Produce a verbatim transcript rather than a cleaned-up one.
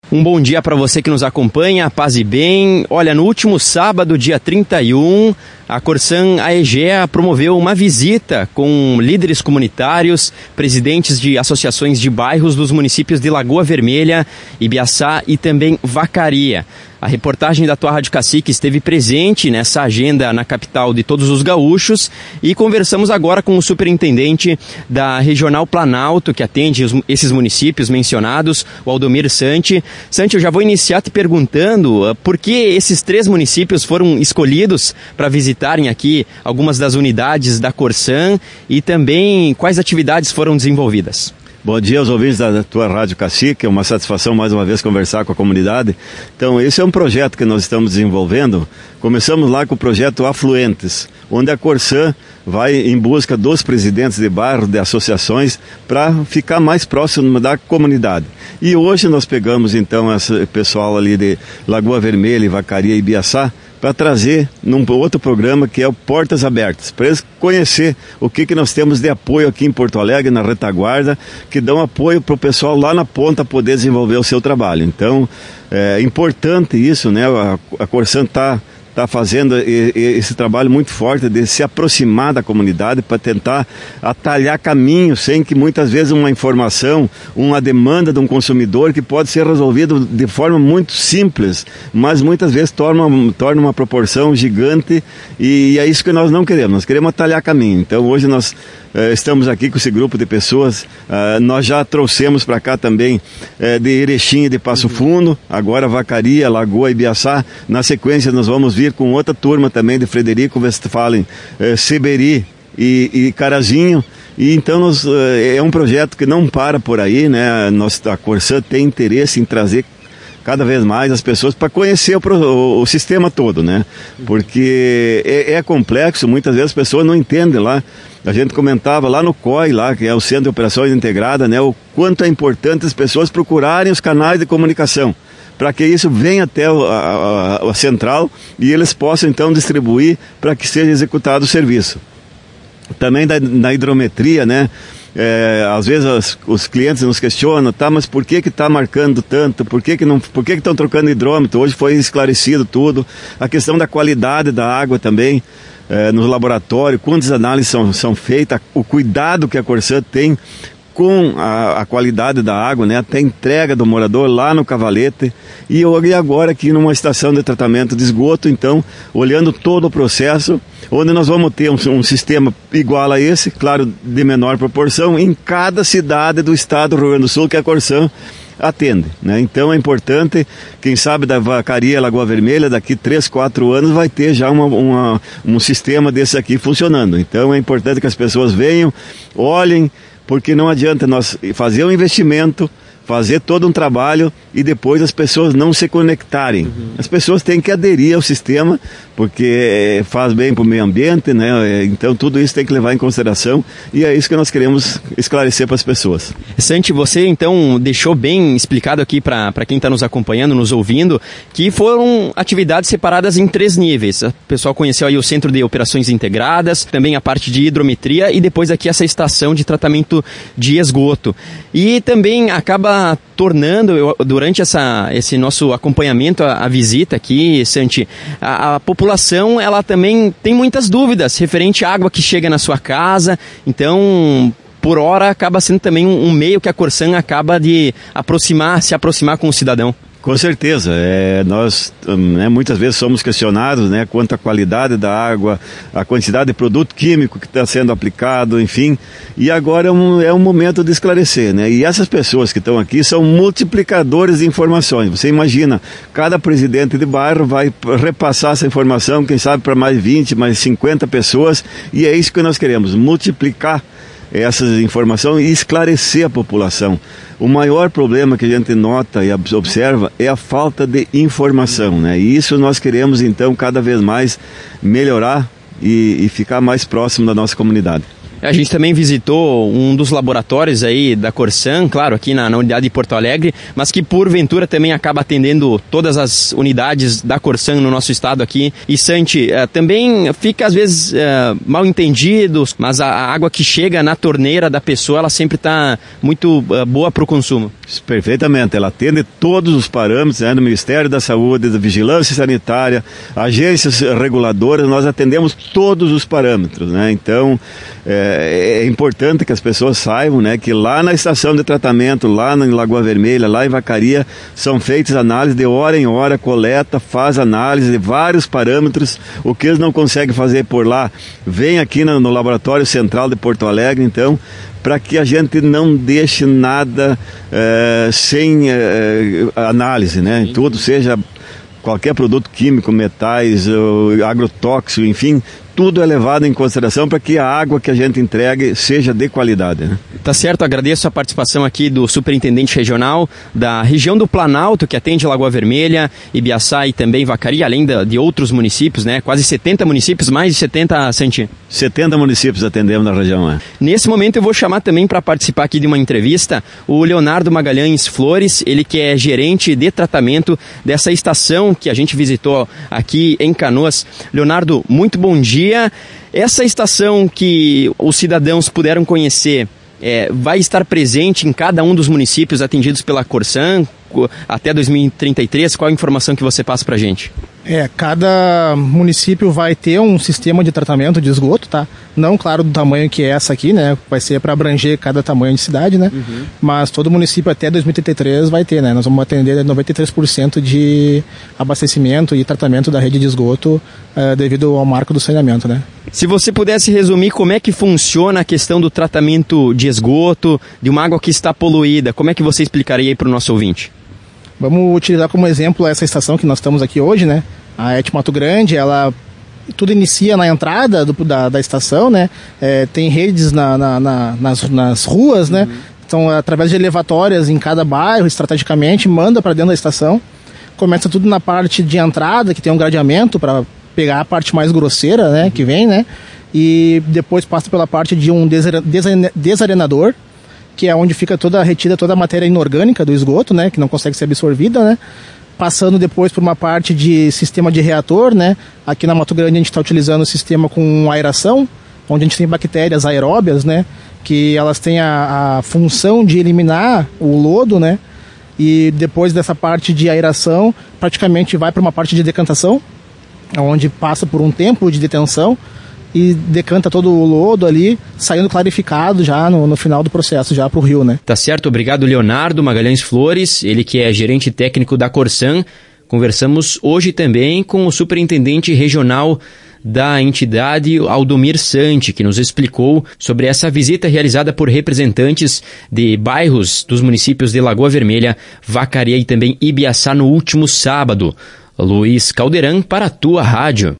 Um bom dia para você que nos acompanha, paz e bem. Olha, no último sábado, dia trinta e um, a Corsan Aegea promoveu uma visita com líderes comunitários, presidentes de associações de bairros dos municípios de Lagoa Vermelha, Ibiaçá e também Vacaria. A reportagem da tua Rádio Cacique esteve presente nessa agenda na capital de todos os gaúchos e conversamos agora com o superintendente da Regional Planalto, que atende os, esses municípios mencionados, o Aldomir Santi. Santi, eu já vou iniciar te perguntando uh, por que esses três municípios foram escolhidos para visitarem aqui algumas das unidades da Corsan e também quais atividades foram desenvolvidas. Bom dia aos ouvintes da tua Rádio Cacique, é uma satisfação mais uma vez conversar com a comunidade. Então, esse é um projeto que nós estamos desenvolvendo. Começamos lá com o projeto Afluentes, onde a Corsan vai em busca dos presidentes de bairro, de associações, para ficar mais próximo da comunidade. E hoje nós pegamos então esse pessoal ali de Lagoa Vermelha, Vacaria e Ibiaçá, para trazer num outro programa que é o Portas Abertas, para eles conhecer o que, que nós temos de apoio aqui em Porto Alegre, na retaguarda, que dão apoio para o pessoal lá na ponta poder desenvolver o seu trabalho. Então, é importante isso, né? A, a Corsan está está fazendo esse trabalho muito forte de se aproximar da comunidade para tentar atalhar caminhos sem que muitas vezes uma informação, uma demanda de um consumidor que pode ser resolvido de forma muito simples, mas muitas vezes torna, torna uma proporção gigante e é isso que nós não queremos, nós queremos atalhar caminho. Então hoje nós Uh, estamos aqui com esse grupo de pessoas, uh, nós já trouxemos para cá também uh, de Erechim e de Passo Fundo, agora Vacaria, Lagoa e Ibiaçá. Na sequência nós vamos vir com outra turma também de Frederico Westphalen, uh, Seberi e, e Carazinho. E então nós, uh, é um projeto que não para por aí, né? Nós, a Corsan tem interesse em trazer cada vez mais as pessoas para conhecer o, o, o sistema todo, né? Porque é, é complexo, muitas vezes as pessoas não entendem lá. A gente comentava lá no C O I, lá, que é o Centro de Operações Integrada, né, o quanto é importante as pessoas procurarem os canais de comunicação, para que isso venha até a, a, a central e eles possam então distribuir para que seja executado o serviço. Também da, na hidrometria, né? É, às vezes os, os clientes nos questionam, tá, mas por que que está marcando tanto, por que que não, por que que estão trocando hidrômetro? Hoje foi esclarecido tudo, a questão da qualidade da água também, é, no laboratório, quantas análises são, são feitas, o cuidado que a Corsan tem com a, a qualidade da água, né, até a entrega do morador lá no Cavalete e agora aqui numa estação de tratamento de esgoto, então, olhando todo o processo, onde nós vamos ter um, um sistema igual a esse, claro, de menor proporção, em cada cidade do estado do Rio Grande do Sul que a Corsan atende, né? Então é importante, quem sabe da Vacaria Lagoa Vermelha, daqui três, quatro anos vai ter já uma, uma, um sistema desse aqui funcionando. Então é importante que as pessoas venham, olhem, porque não adianta nós fazer um investimento, fazer todo um trabalho e depois as pessoas não se conectarem. Uhum. As pessoas têm que aderir ao sistema, porque faz bem para o meio ambiente, né? Então tudo isso tem que levar em consideração e é isso que nós queremos esclarecer para as pessoas. Santi, você então deixou bem explicado aqui para quem está nos acompanhando, nos ouvindo, que foram atividades separadas em três níveis. O pessoal conheceu aí o Centro de Operações Integradas, também a parte de hidrometria e depois aqui essa estação de tratamento de esgoto. E também acaba tornando, eu, durante essa, esse nosso acompanhamento, a, a visita aqui, Santi, a, a população, ela também tem muitas dúvidas referente à água que chega na sua casa, então, por hora, acaba sendo também um, um meio que a Corsan acaba de aproximar, se aproximar com o cidadão. Com certeza, é, nós né, muitas vezes somos questionados, né, quanto à qualidade da água, a quantidade de produto químico que está sendo aplicado, enfim, e agora é um, é um momento de esclarecer, né, e essas pessoas que estão aqui são multiplicadores de informações. Você imagina, cada presidente de bairro vai repassar essa informação, quem sabe para mais vinte, mais cinquenta pessoas, e é isso que nós queremos, multiplicar essas informações e esclarecer a população. O maior problema que a gente nota e observa é a falta de informação, né? E isso nós queremos então cada vez mais melhorar e, e ficar mais próximo da nossa comunidade. A gente também visitou um dos laboratórios aí da Corsan, claro, aqui na, na unidade de Porto Alegre, mas que porventura também acaba atendendo todas as unidades da Corsan no nosso estado aqui. E Santi, uh, também fica às vezes uh, mal entendido, mas a, a água que chega na torneira da pessoa, ela sempre está muito uh, boa para o consumo. Perfeitamente, ela atende todos os parâmetros, né, do Ministério da Saúde, da Vigilância Sanitária, agências reguladoras, nós atendemos todos os parâmetros, né? Então é, é importante que as pessoas saibam, né, que lá na estação de tratamento, lá em Lagoa Vermelha, lá em Vacaria, são feitas análises de hora em hora, coleta, faz análise de vários parâmetros. O que eles não conseguem fazer por lá, vem aqui no, no Laboratório Central de Porto Alegre, então, para que a gente não deixe nada é, sem é, análise, né? Tudo, seja qualquer produto químico, metais, agrotóxico, enfim, tudo é levado em consideração para que a água que a gente entregue seja de qualidade, né? Tá certo, agradeço a participação aqui do superintendente regional da região do Planalto, que atende Lagoa Vermelha, Ibiaçá e também Vacaria, além de, de outros municípios, né? Quase setenta municípios, mais de setenta, Santi. setenta municípios atendemos na região, né? Nesse momento eu vou chamar também para participar aqui de uma entrevista o Leonardo Magalhães Flores, ele que é gerente de tratamento dessa estação que a gente visitou aqui em Canoas. Leonardo, muito bom dia. Essa estação que os cidadãos puderam conhecer é, vai estar presente em cada um dos municípios atendidos pela Corsan até dois mil e trinta e três? Qual a informação que você passa para a gente? É, cada município vai ter um sistema de tratamento de esgoto, tá? Não, claro, do tamanho que é essa aqui, né? Vai ser para abranger cada tamanho de cidade, né? Uhum. Mas todo município até dois mil e trinta e três vai ter, né? Nós vamos atender noventa e três por cento de abastecimento e tratamento da rede de esgoto uh, devido ao marco do saneamento, né? Se você pudesse resumir como é que funciona a questão do tratamento de esgoto, de uma água que está poluída, como é que você explicaria aí para o nosso ouvinte? Vamos utilizar como exemplo essa estação que nós estamos aqui hoje, né? A Et Mato Grande, ela tudo inicia na entrada do, da, da estação, né? É, tem redes na, na, na, nas, nas ruas, né? Uhum. Então, através de elevatórias em cada bairro, estrategicamente, manda para dentro da estação. Começa tudo na parte de entrada, que tem um gradeamento para pegar a parte mais grosseira, né? Uhum. Que vem, né? E depois passa pela parte de um desarenador, que é onde fica toda retida toda a matéria inorgânica do esgoto, né, que não consegue ser absorvida, né, passando depois por uma parte de sistema de reator, né, aqui na Mato Grande a gente está utilizando o sistema com aeração, onde a gente tem bactérias aeróbias, né, que elas têm a, a função de eliminar o lodo, né, e depois dessa parte de aeração, praticamente vai para uma parte de decantação, onde passa por um tempo de detenção, e decanta todo o lodo ali, saindo clarificado já no, no final do processo, já para o rio, né? Tá certo, obrigado Leonardo Magalhães Flores, ele que é gerente técnico da Corsan. Conversamos hoje também com o superintendente regional da entidade, Aldomir Santi, que nos explicou sobre essa visita realizada por representantes de bairros dos municípios de Lagoa Vermelha, Vacaria e também Ibiaçá no último sábado. Luiz Caldeirão para a tua rádio.